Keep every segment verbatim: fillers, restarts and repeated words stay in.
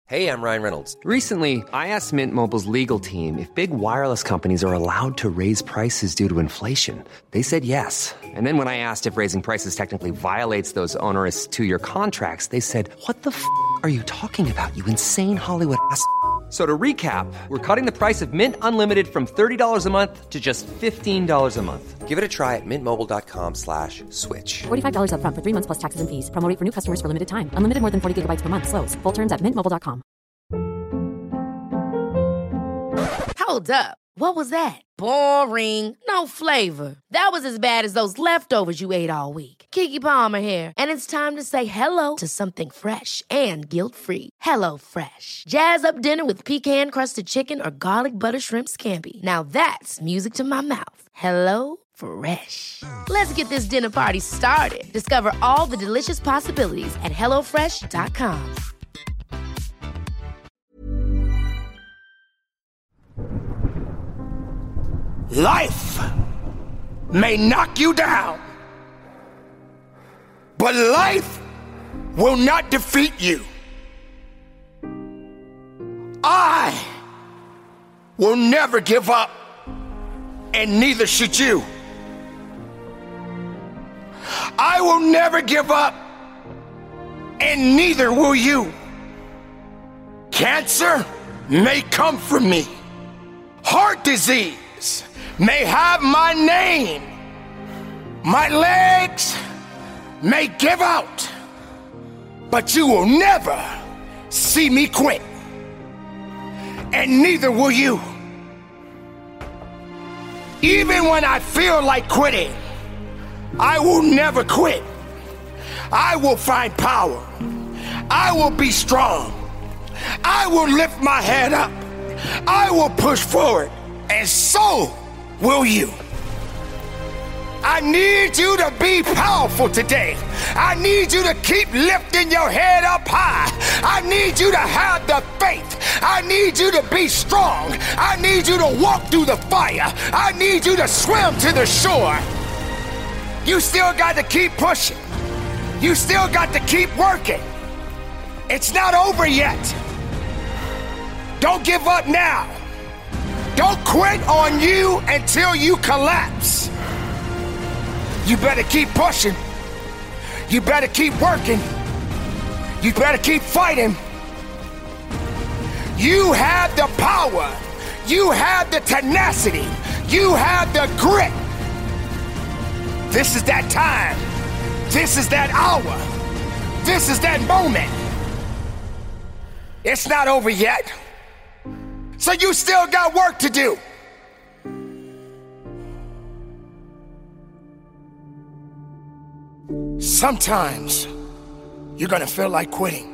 Hey, I'm Ryan Reynolds. Recently, I asked Mint Mobile's legal team if big wireless companies are allowed to raise prices due to inflation. They said yes. And then when I asked if raising prices technically violates those onerous two-year contracts, they said, what the f*** are you talking about, you insane Hollywood ass f- So to recap, we're cutting the price of Mint Unlimited from thirty dollars a month to just fifteen dollars a month. Give it a try at mintmobile.com slash switch. forty-five dollars up front for three months plus taxes and fees. Promo rate for new customers for limited time. Unlimited more than forty gigabytes per month. Slows full terms at mint mobile dot com. Hold up. What was that? Boring. No flavor. That was as bad as those leftovers you ate all week. Keke Palmer here, and it's time to say hello to something fresh and guilt-free. Hello Fresh. Jazz up dinner with pecan-crusted chicken or garlic butter shrimp scampi. Now that's music to my mouth. Hello Fresh. Let's get this dinner party started. Discover all the delicious possibilities at hello fresh dot com. Life may knock you down, but life will not defeat you. I will never give up, and neither should you. I will never give up, and neither will you. Cancer may come for me. Heart disease may have my name. My legs may give out, but you will never see me quit, and neither will you. Even when I feel like quitting, I will never quit. I will find power. I will be strong. I will lift my head up. I will push forward, and so will you. I need you to be powerful today. I need you to keep lifting your head up high. I need you to have the faith. I need you to be strong. I need you to walk through the fire. I need you to swim to the shore. You still got to keep pushing. You still got to keep working. It's not over yet. Don't give up now. Don't quit on you until you collapse. You better keep pushing. You better keep working. You better keep fighting. You have the power. You have the tenacity. You have the grit. This is that time. This is that hour. This is that moment. It's not over yet. So you still got work to do. Sometimes you're gonna feel like quitting.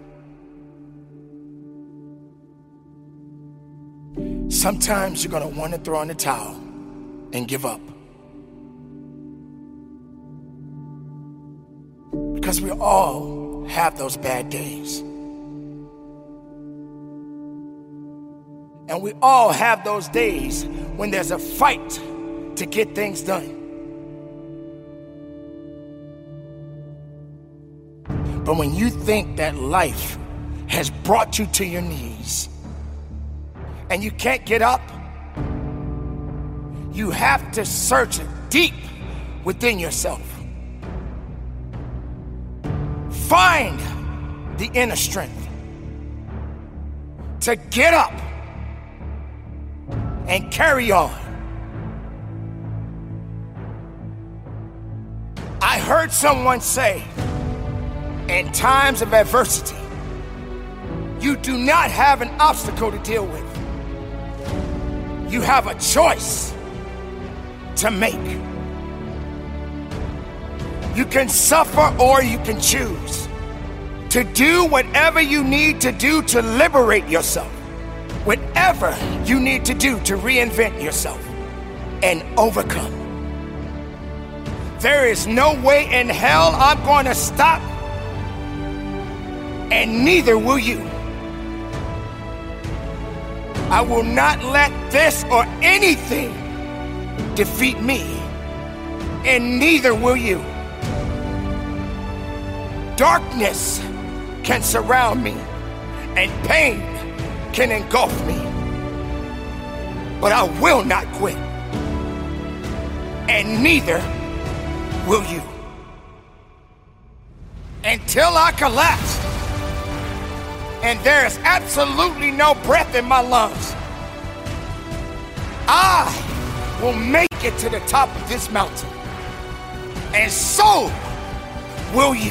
Sometimes you're gonna want to throw in the towel and give up. Because we all have those bad days. And we all have those days when there's a fight to get things done. But when you think that life has brought you to your knees and you can't get up, you have to search deep within yourself. Find the inner strength to get up and carry on. I heard someone say, in times of adversity, you do not have an obstacle to deal with. You have a choice to make. You can suffer or you can choose to do whatever you need to do to liberate yourself. Whatever you need to do to reinvent yourself and overcome. There is no way in hell I'm going to stop, and neither will you. I will not let this or anything defeat me, and neither will you. Darkness can surround me, and pain can engulf me. But I will not quit. And neither will you. Until I collapse and there is absolutely no breath in my lungs, I will make it to the top of this mountain. And so will you.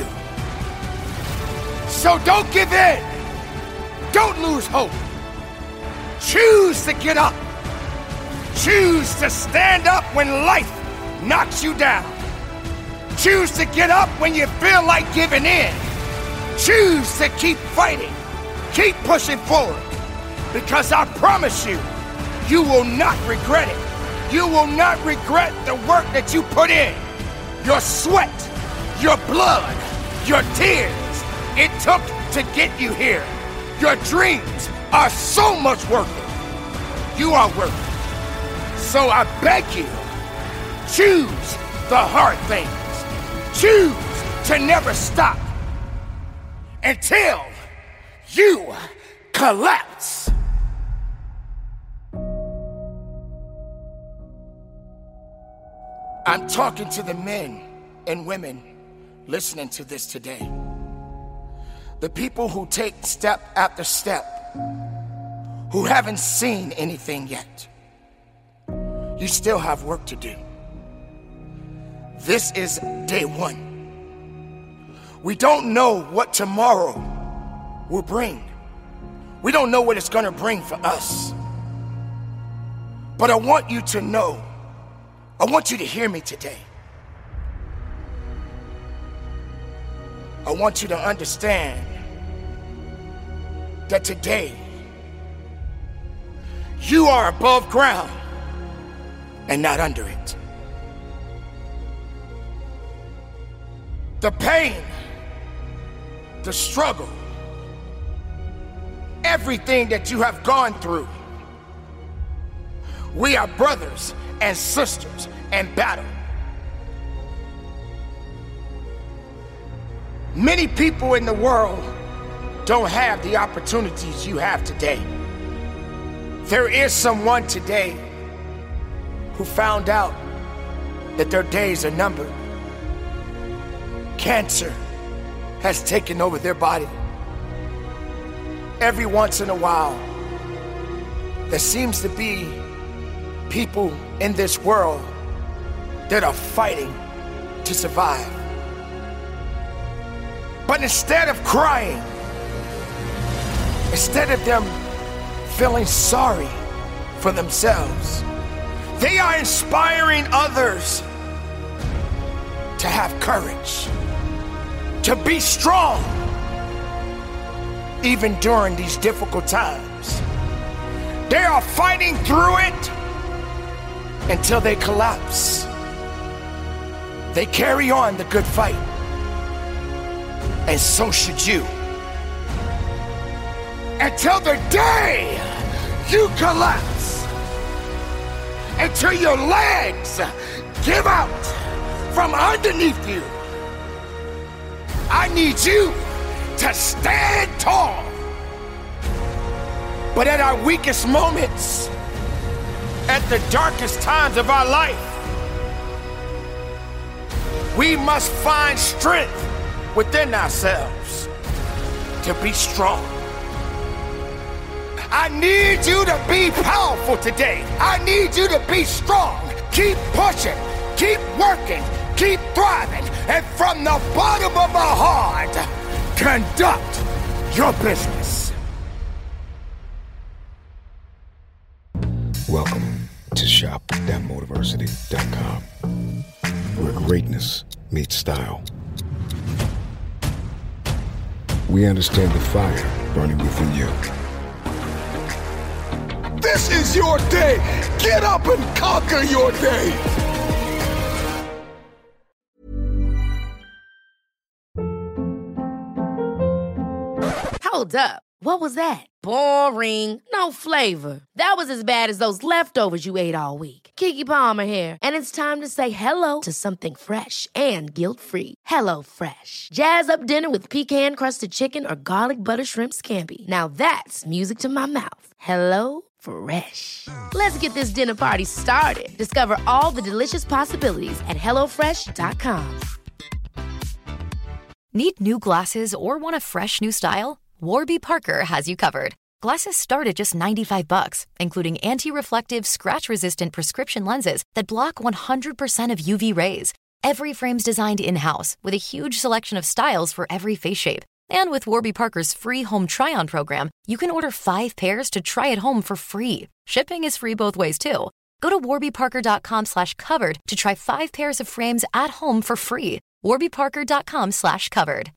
So don't give in. Don't lose hope. Choose to get up. Choose to stand up when life knocks you down. Choose to get up when you feel like giving in. Choose to keep fighting. Keep pushing forward. Because I promise you, you will not regret it. You will not regret the work that you put in. Your sweat, your blood, your tears. It took to get you here. Your dreams are so much worth it. You are worth it. So I beg you, choose the hard things. Choose to never stop until you collapse. I'm talking to the men and women listening to this today. The people who take step after step, who haven't seen anything yet. You still have work to do. This is day one. We don't know what tomorrow will bring. We don't know what it's gonna bring for us. But I want you to know, I want you to hear me today. I want you to understand that today you are above ground and not under it. The pain, the struggle, everything that you have gone through, we are brothers and sisters in battle. Many people in the world don't have the opportunities you have today. There is someone today who found out that their days are numbered. Cancer has taken over their body. Every once in a while, there seems to be people in this world that are fighting to survive. But instead of crying, instead of them feeling sorry for themselves, they are inspiring others to have courage, to be strong, even during these difficult times. They are fighting through it until they collapse. They carry on the good fight. And so should you. Until the day you collapse. Until your legs give out from underneath you. I need you to stand tall. But at our weakest moments, at the darkest times of our life, we must find strength within ourselves to be strong. I need you to be powerful today. I need you to be strong. Keep pushing, keep working, keep thriving, and from the bottom of my heart, conduct your business. Welcome to shop that motiversity dot com, where greatness meets style. We understand the fire burning within you. This is your day. Get up and conquer your day. Hold up. What was that? Boring. No flavor. That was as bad as those leftovers you ate all week. Keke Palmer here, and it's time to say hello to something fresh and guilt-free. Hello Fresh. Jazz up dinner with pecan-crusted chicken or garlic butter shrimp scampi. Now that's music to my mouth. Hello Fresh. Let's get this dinner party started. Discover all the delicious possibilities at hello fresh dot com. Need new glasses or want a fresh new style? Warby Parker has you covered. Glasses start at just ninety-five bucks, including anti-reflective, scratch-resistant prescription lenses that block one hundred percent of U V rays. Every frame's designed in-house with a huge selection of styles for every face shape. And with Warby Parker's free home try-on program, you can order five pairs to try at home for free. Shipping is free both ways, too. Go to warbyparker.com slash covered to try five pairs of frames at home for free. warbyparker.com slash covered.